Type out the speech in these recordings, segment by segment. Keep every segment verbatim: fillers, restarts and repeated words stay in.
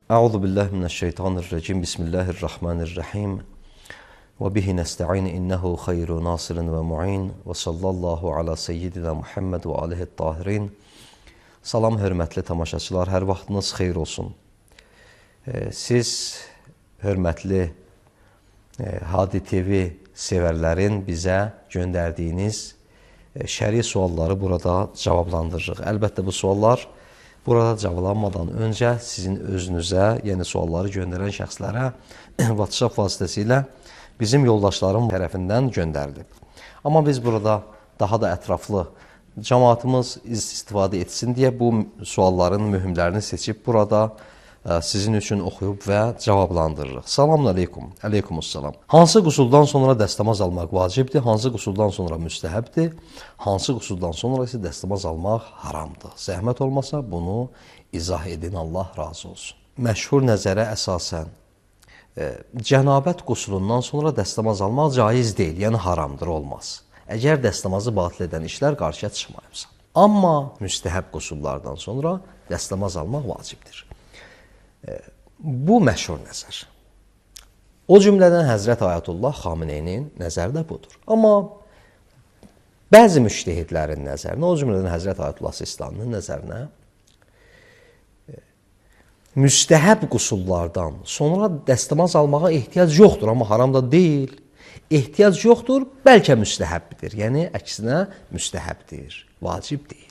Euzu billahi mineşşeytanirracim. Bismillahirrahmanirrahim. Ve bihi nesta'in innehu hayru nasirin ve mu'in. Ve sallallahu ala seyyidina Muhammed ve alihi tahirin. Salam hörmətli tamaşaçılar, hər vaxtınız xeyir olsun. Siz hörmətli Hadi T V sevərlərin bizə göndərdiyiniz şəri sualları burada cavablandırırıq. Əlbəttə bu suallar burada cavablanmadan öncə sizin özünüzə, yəni sualları göndərən şəxslərə WhatsApp vasitəsilə bizim yoldaşlarım tərəfindən göndərilib. Amma biz burada daha da ətraflı cəmaatımız istifadə etsin deyə bu sualların mühümlərini seçib burada sizin üçün oxuyub və cavablandırırıq. Selamun aleykum, aleykumussalam. Hansı qusuldan sonra dəstəmaz almaq vacibdir, hansı qusuldan sonra müstəhəbdir, hansı qusuldan sonra isə dəstəmaz almaq haramdır. Zəhmət olmasa bunu izah edin, Allah razı olsun. Məşhur nəzərə əsasən, e, cənabət qusulundan sonra dəstəmaz almaq caiz deyil, yəni haramdır, olmaz. Əgər dəstəmazı batil edən işlər qarşıya çıxmayıbsa. Amma müstəhəb qusullardan sonra dəstəmaz almaq vacibdir. Bu məşhur nəzər. O cümlədən Həzrət Ayətullah Xameneyinin nəzəri də budur. Amma bəzi müştəhidlərin nəzərinə, o cümlədən Həzrət Ayətullah Sistaninin nəzərinə müstəhəb qusullardan sonra dəstəmaz almağa ehtiyac yoxdur, amma haram da deyil. Ehtiyac yoxdur, bəlkə müstəhəbdir. Yəni, əksinə müstəhəbdir, vacib deyil.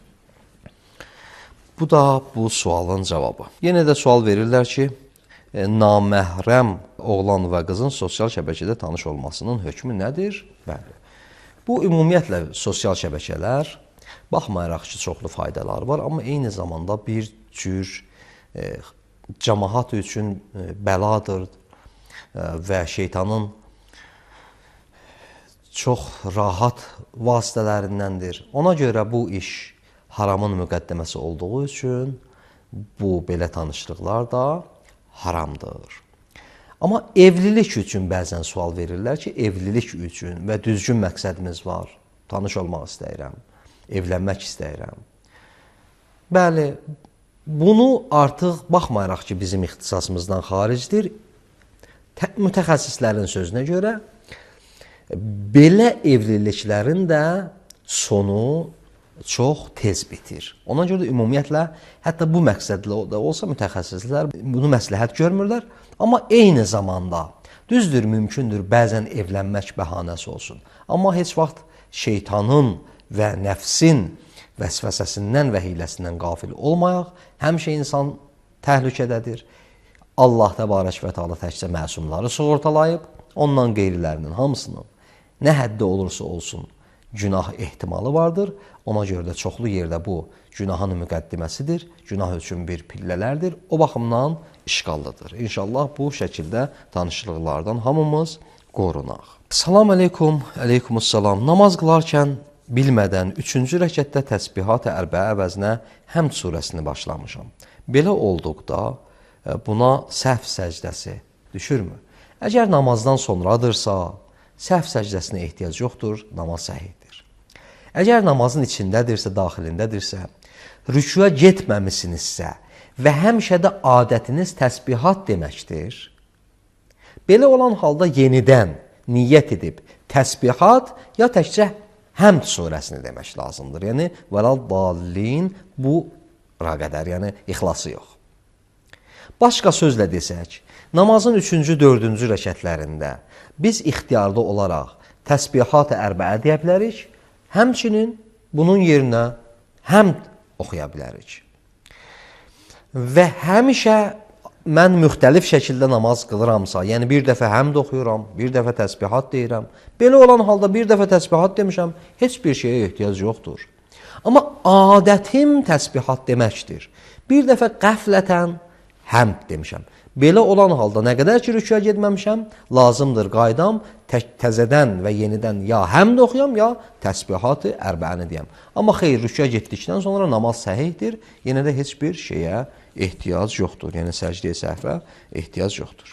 Bu da bu sualın cavabı. Yenə də sual verirlər ki, e, naməhrəm oğlan və qızın sosial şəbəkədə tanış olmasının hökmü nədir? Bəli. Bu, ümumiyyətlə, sosial şəbəkələr, baxmayaraq ki, çoxlu faydaları var, amma eyni zamanda bir cür e, cəmahat üçün e, bəladır e, və şeytanın çox rahat vasitələrindəndir. Ona görə bu iş haramın müqəddəməsi olduğu üçün bu belə tanışlıqlar da haramdır. Amma evlilik üçün bəzən sual verirlər ki, evlilik üçün və düzgün məqsədimiz var, tanış olmaq istəyirəm, evlənmək istəyirəm. Bəli, bunu artıq baxmayaraq ki, bizim ixtisasımızdan xaricdir, mütəxəssislərin sözünə görə belə evliliklərin də sonu çox tez bitir. Ona görə də ümumiyyətlə, hətta bu məqsədlə da olsa mütəxəssislər bunu məsləhət görmürlər. Amma eyni zamanda, düzdür, mümkündür, bəzən evlənmək bəhanəsi olsun. Amma heç vaxt şeytanın və nəfsin vəsvəsəsindən və hiləsindən qafil olmayaq. Həmişə insan təhlükədədir. Allah təbarək və təala təkcə məsumları sığortalayıb, ondan qeyrilərinin hamısının nə həddə olursa olsun, günah ehtimalı vardır. Ona görə də çoxlu yerdə bu günahın müqəddiməsidir, günah üçün bir pillələrdir. O baxımdan işqallıdır. İnşallah bu şəkildə tanışlıqlardan hamımız qorunaq. Salam aleykum, aleykumussalam. Namaz qılarkən bilmədən üçüncü rəkətdə təsbihat-ı ərbəə əvəzinə Həmd surəsini başlamışam. Belə olduqda buna səhv səcdəsi düşürmü? Əgər namazdan sonradırsa, səhv səcdəsinə ehtiyac yoxdur, namaz səhihdir. Əgər namazın içindədirsə, daxilindədirsə, rüküyə getməmisinizsə və həmişə də adətiniz təsbihat deməkdir, belə olan halda yenidən niyyət edib təsbihat ya təkcə Həmd surəsini demək lazımdır. Yəni, vələl-dallin bu rəqədər, yəni ixlası yox. Başqa sözlə desək, namazın üçüncü, dördüncü rəkətlərində biz ixtiyarlı olaraq təsbihat-ı ərbəə deyə bilərik, həmçinin bunun yerinə həmd oxuya bilərik. Və həmişə mən müxtəlif şəkildə namaz qılıramsa, yəni bir dəfə həmd oxuyuram, bir dəfə təsbihat deyirəm, belə olan halda bir dəfə təsbihat demişəm, heç bir şeyə ehtiyac yoxdur. Amma adətim təsbihat deməkdir. Bir dəfə qəflətən həmd demişəm. Belə olan halda nə qədər ki, rüküyə getməmişəm, lazımdır qaydam təzədən və yenidən ya həmd oxuyam, ya təsbihat-ı ərbəəni deyəm. Amma xeyr, rüküyə getdikdən sonra namaz səhihdir, yenə də heç bir şeyə ehtiyac yoxdur. Yəni, səcdə-i səhvə ehtiyac yoxdur.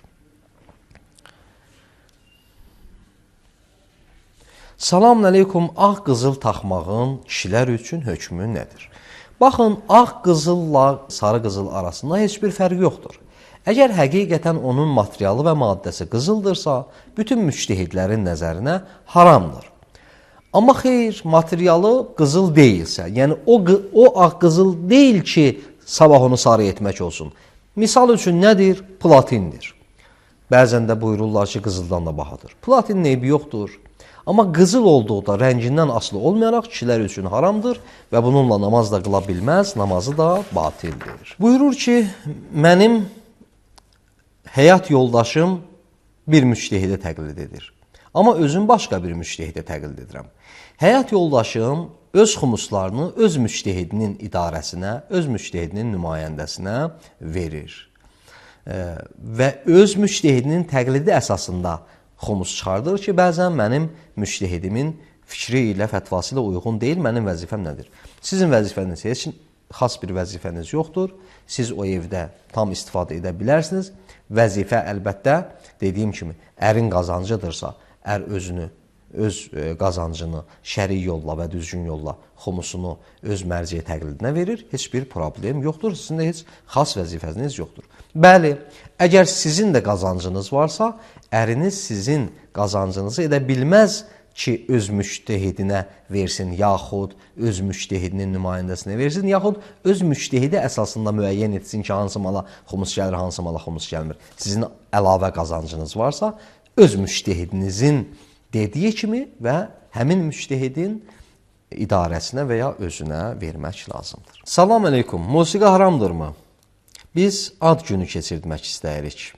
Salam aleykum, ağ qızıl taxmağın kişilər üçün hökmü nədir? Baxın, ağ qızılla sarı qızıl arasında heç bir fərq yoxdur. Əgər həqiqətən onun materialı və maddəsi qızıldırsa, bütün müctehidlərin nəzərinə haramdır. Amma xeyr, materialı qızıl deyilsə, yəni o, o ağ qızıl deyil ki, sabah onu sarı etmək olsun. Misal üçün nədir? Platindir. Bəzən də buyururlar ki, qızıldan da bahadır. Platin neybi yoxdur. Amma qızıl olduqda rəngindən asılı olmayaraq kişilər üçün haramdır və bununla namaz da qıla bilməz, namazı da batildir. Buyurur ki, mənim həyat yoldaşım bir müctehidə təqlid edir. Amma özüm başqa bir müctehidə təqlid edirəm. Həyat yoldaşım öz xumuslarını öz müctehidinin idarəsinə, öz müctehidinin nümayəndəsinə verir. Və öz müctehidinin təqlidi əsasında xumus çıxardır ki, bəzən mənim müctehidimin fikri ilə, fətvası ilə uyğun deyil, mənim vəzifəm nədir? Sizin vəzifəniz heç xas bir vəzifəniz yoxdur. Siz o evdə tam istifadə edə bilərsiniz. Vəzifə əlbəttə, dediyim kimi, ərin qazancıdırsa, ər özünü, öz qazancını şəri yolla və düzgün yolla xumusunu öz mərciyə təqlidinə verir. Heç bir problem yoxdur. Sizin də heç xas vəzifəniz yoxdur. Bəli, əgər sizin də qazancınız varsa, əriniz sizin qazancınızı edə bilməz ki, öz müctehidinə versin, yaxud öz müctehidinin nümayəndəsinə versin, yaxud öz müctehidi əsasında müəyyən etsin ki, hansı mala xumus gəlir, hansı mala xumus gəlmir. Sizin əlavə qazancınız varsa, öz müctehidinizin dediyi kimi və həmin müctehidin idarəsinə və ya özünə vermək lazımdır. Salam əleykum, musiqi haramdırmı? Biz ad günü keçirmək istəyirik.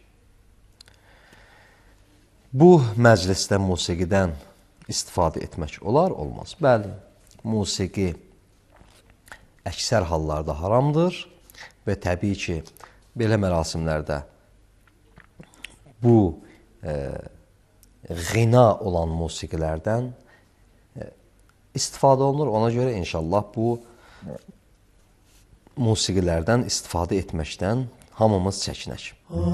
Bu məclisdə musiqidən istifadə etmək olar, olmaz. Bəli, musiqi əksər hallarda haramdır və təbii ki, belə mərasimlərdə bu e, ğina olan musiqilərdən e, istifadə olunur. Ona görə inşallah bu musiqilərdən istifadə etməkdən hamımız çəkinək.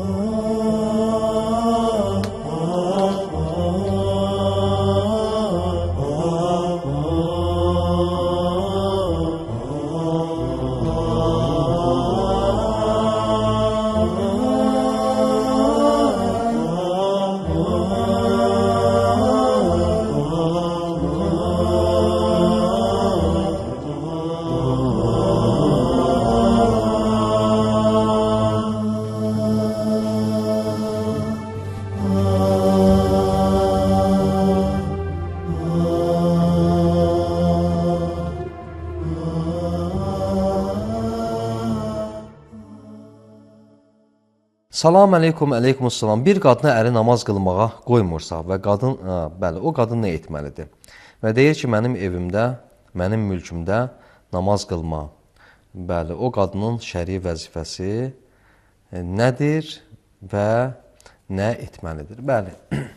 Salam əleykum, əleykumussalam. Bir qadına əri namaz qılmağa qoymursa və qadın, hə, bəli, o qadın nə etməlidir? Və deyir ki, mənim evimdə, mənim mülkümdə namaz qılma. Bəli, o qadının şəri vəzifəsi nədir və nə etməlidir? Bəli,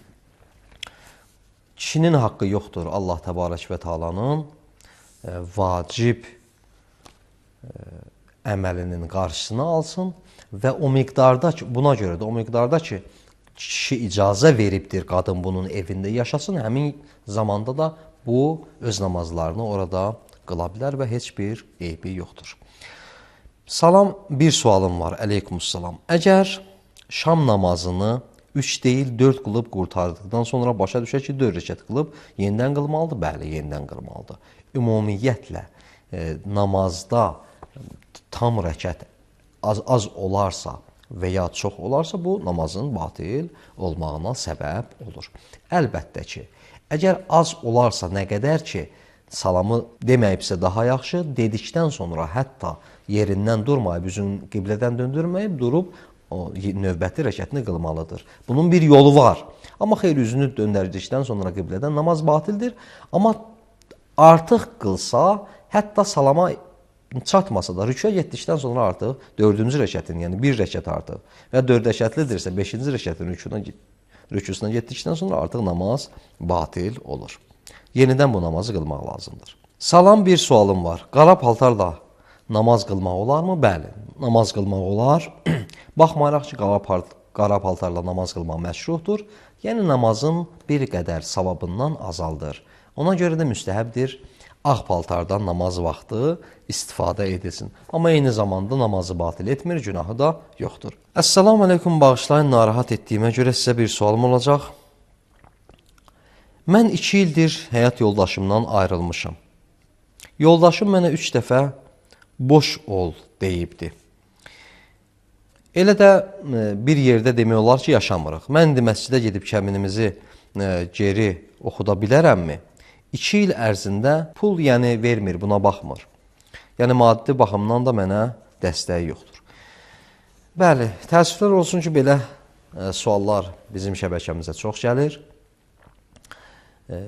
kişinin haqqı yoxdur Allah Təbarək və Teala'nın vacib əməlinin qarşısını alsın və o miqdarda ki, buna görə də o miqdarda ki, kişi icazə veribdir qadın bunun evində yaşasın, həmin zamanda da bu öz namazlarını orada qıla bilər və heç bir eybi yoxdur. Salam, bir sualım var, əleykumussalam. Əgər şam namazını üç deyil, dörd qılıb qurtardıqdan sonra başa düşər ki, dörd rəkət qılıb yenidən qılmalıdır? Bəli, yenidən qılmalıdır. Ümumiyyətlə, e, namazda tam rəkət az-az olarsa və ya çox olarsa, bu namazın batil olmağına səbəb olur. Əlbəttə ki, əgər az olarsa, nə qədər ki, salamı deməyibsə daha yaxşı, dedikdən sonra hətta yerindən durmayıb, üzün qiblədən döndürməyib, durub o növbəti rəkətini qılmalıdır. Bunun bir yolu var. Amma xeyr, üzünü döndərdikdən sonra qiblədən namaz batildir. Amma artıq qılsa, hətta salama çatmasa da, rüküyə getdikdən sonra artıq dördüncü rəkətin, yəni bir rəkət artıq və dörd rəkətlidirsə, beşinci rəkətin rüküsünə getdikdən sonra artıq namaz batil olur. Yenidən bu namazı qılmaq lazımdır. Salam, bir sualım var. Qara paltarla namaz qılmaq olarmı? Bəli, namaz qılmaq olar. Baxmayaraq ki, qara paltarla namaz qılmaq məşruhdur. Yəni, namazın bir qədər savabından azaldır. Ona görə də müstəhəbdir ağ paltardan namaz vaxtı istifadə edilsin. Amma eyni zamanda namazı batil etmir, günahı da yoxdur. Əssalamu aleykum, bağışlayın, narahat etdiyimə görə sizə bir sualım olacaq. Mən iki ildir həyat yoldaşımdan ayrılmışam. Yoldaşım mənə üç dəfə boş ol deyibdi. Elə də bir yerdə demək olar ki, yaşamırıq. Mən indi məscidə gedib kəminimizi geri oxuda bilərəmmi? İki il ərzində pul yəni vermir, buna baxmır. Yəni maddi baxımdan da mənə dəstəyi yoxdur. Bəli, təəssüflər olsun ki, belə e, suallar bizim şəbəkəmizə çox gəlir. E,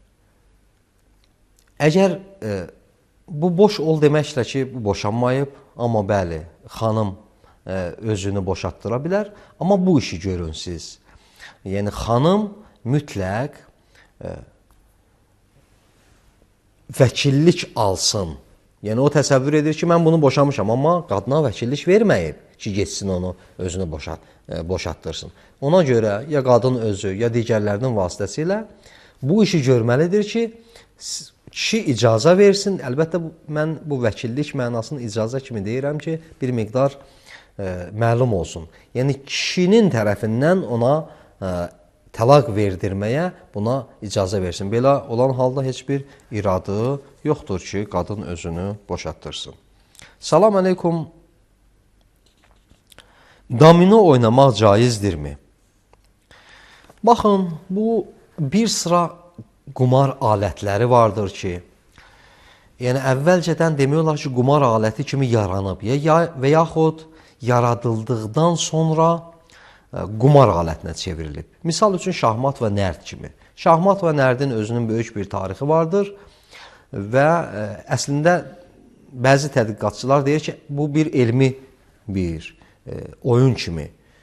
əgər e, bu boş ol deməklə ki, bu boşanmayıb, amma bəli, xanım e, özünü boşatdıra bilər, amma bu işi görün siz. Yəni xanım mütləq e, vəkillik alsın. Yəni o təsəvvür edir ki, mən bunu boşamışam, amma qadına vəkillik verməyib ki, geçsin onu özünü boşat, e, boşatdırsın. Ona görə ya qadın özü, ya digərlərinin vasitəsilə bu işi görməlidir ki, kişi icazə versin. Əlbəttə, mən bu vəkillik mənasını icazə kimi deyirəm ki, bir miqdar e, məlum olsun. Yəni kişinin tərəfindən ona e, təlaq verdirməyə buna icazə versin. Belə olan halda heç bir iradı yoxdur ki, qadın özünü boşatdırsın. Salam aleykum. Domino oynamaq caizdirmi? Baxın, bu bir sıra qumar alətləri vardır ki, yəni əvvəlcədən demək olar ki, qumar aləti kimi yaranıb ya, və yaxud yaradıldıqdan sonra qumar alətinə çevrilib. Misal üçün şahmat və nərd kimi. Şahmat və nərdin özünün böyük bir tarixi vardır və ə, əslində bəzi tədqiqatçılar deyir ki, bu bir elmi bir ə, oyun kimi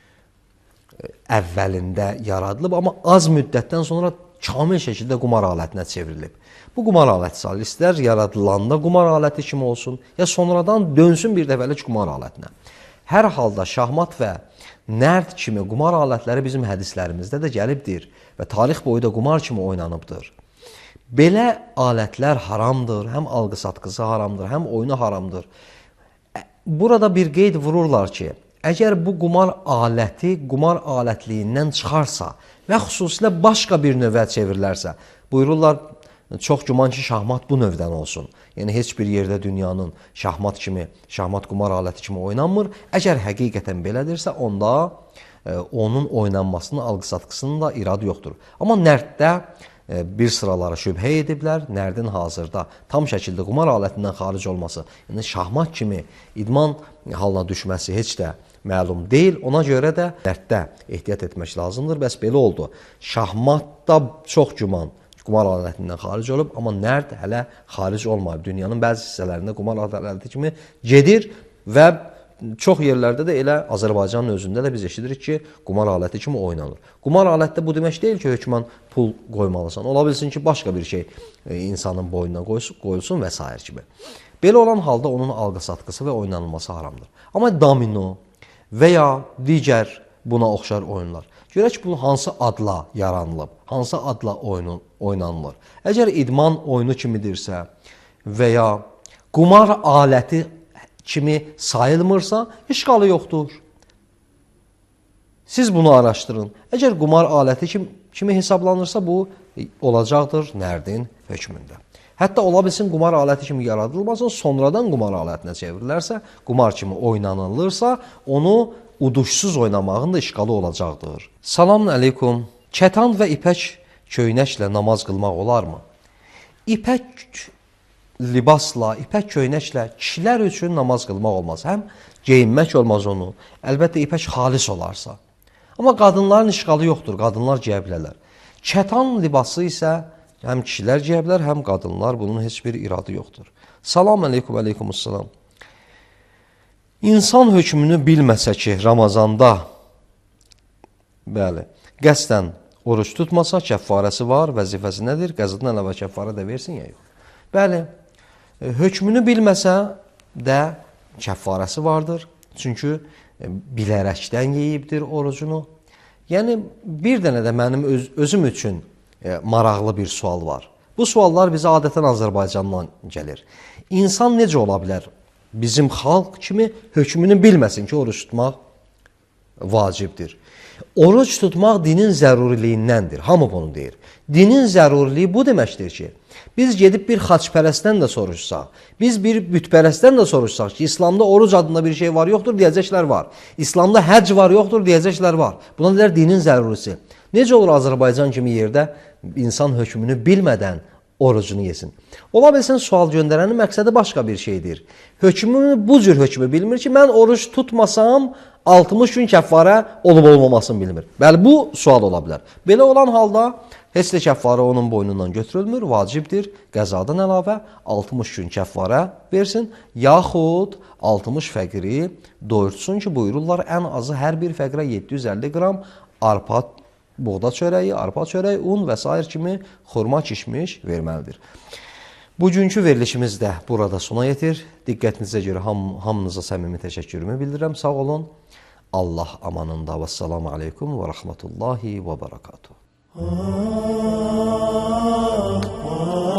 ə, əvvəlində yaradılıb, amma az müddətdən sonra kamil şəkildə qumar alətinə çevrilib. Bu qumar aləti istər yaradılanda qumar aləti kimi olsun, ya sonradan dönsün bir dəfəlik qumar alətinə. Hər halda şahmat və nərd kimi qumar alətləri bizim hədislərimizdə də gəlibdir və tarix boyu da qumar kimi oynanıbdır. Belə alətlər haramdır, həm alqı-satqısı haramdır, həm oyunu haramdır. Burada bir qeyd vururlar ki, əgər bu qumar aləti qumar alətliyindən çıxarsa və xüsusilə başqa bir növə çevrilərsə, buyururlar, çox güman ki, şahmat bu növdən olsun. Yəni, heç bir yerdə dünyanın şahmat kimi, şahmat qumar aləti kimi oynanmır. Əgər həqiqətən belədirsə, onda e, onun oynanmasının, alqı-satqısının da iradı yoxdur. Amma nərddə e, bir sıraları şübhə ediblər. Nərdin hazırda tam şəkildə qumar alətindən xaric olması, yəni şahmat kimi idman halına düşməsi heç də məlum deyil. Ona görə də nərddə ehtiyat etmək lazımdır. Bəs belə oldu. Şahmatda çox güman qumar alətindən xaric olub, amma nərd hələ xaric olmayıb. Dünyanın bəzi hissələrində qumar aləti kimi gedir və çox yerlərdə də elə Azərbaycanın özündə də biz eşidirik ki, qumar aləti kimi oynanır. Qumar alətdə bu demək deyil ki, hökmən pul qoymalısan. Ola bilsin ki, başqa bir şey insanın boynuna qoyulsun və s. kimi. Belə olan halda onun alqı-satqısı və oynanılması haramdır. Amma domino və ya digər buna oxşar oyunlar. Görək ki, bu hansı adla yaranılıb, hansı adla oyunu, oynanılır. Əgər idman oyunu kimidirsə və ya qumar aləti kimi sayılmırsa, işğalı yoxdur. Siz bunu araşdırın. Əgər qumar aləti kimi, kimi hesablanırsa, bu olacaqdır nərdin hökmündə. Hətta ola bilsin, qumar aləti kimi yaradılmasın, sonradan qumar alətinə çevrilərsə, qumar kimi oynanılırsa, onu uduşsuz oynamağın da işğalı olacaqdır. Salamün aleykum. Kətan və ipək köynəklə namaz qılmaq olarmı? İpək libasla, ipək köynəklə kişilər üçün namaz qılmaq olmaz. Həm geyinmək olmaz onu. Əlbəttə, ipək xalis olarsa. Amma qadınların işğalı yoxdur, qadınlar giyə bilərlər. Kətan libası isə həm kişilər giyə bilər, həm qadınlar, bunun heç bir iradı yoxdur. Salamün aleykum, aleykumussalam. İnsan hökmünü bilməsə ki, Ramazanda bəli, qəsdən oruç tutmasa, kəffarəsi var, vəzifəsi nədir? Qəzadan əlavə kəffarə də versin ya yox. Bəli, hökmünü bilməsə də kəffarəsi vardır. Çünki bilərəkdən yeyibdir orucunu. Yəni, bir dənə də mənim öz, özüm üçün maraqlı bir sual var. Bu suallar bizə adətən Azərbaycandan gəlir. İnsan necə ola bilər? Bizim xalq kimi hökmünü bilməsin ki, oruç tutmaq vacibdir. Oruç tutmaq dinin zəruriliyindəndir. Hamı bunu deyir. Dinin zəruriliyi bu deməkdir ki, biz gedib bir xaçpərəstdən də soruşsaq, biz bir bütpərəstdən də soruşsaq ki, İslamda oruc adında bir şey var, yoxdur, deyəcəklər var. İslamda həcc var, yoxdur, deyəcəklər var. Buna deyirlər dinin zərurisi. Necə olur Azərbaycan kimi yerdə insan hökmünü bilmədən orucunu yesin? Ola bilsin, sual göndərənin məqsədi başqa bir şeydir. Hökmünü, bu cür hökmü bilmir ki, mən oruç tutmasam altmış gün kəffarə olub-olmamasını bilmir. Bəli, bu sual ola bilər. Belə olan halda heç də kəffarə onun boynundan götürülmür, vacibdir, qəzadan əlavə altmış gün kəffarə versin, yaxud altmış fəqiri doyurtsun ki, buyururlar, ən azı hər bir fəqirə yeddi yüz əlli qram arpa, buğda çörəyi, arpa çörəyi, un və s. kimi xurma kişmiş verməlidir. Bugünkü verilişimiz də burada sona yetir. Diqqətinizə görə ham, hamınıza səmimi təşəkkürümü bildirirəm. Sağ olun. Allah amanında və salamu aleykum və rəhmətullahi və barakatuhu.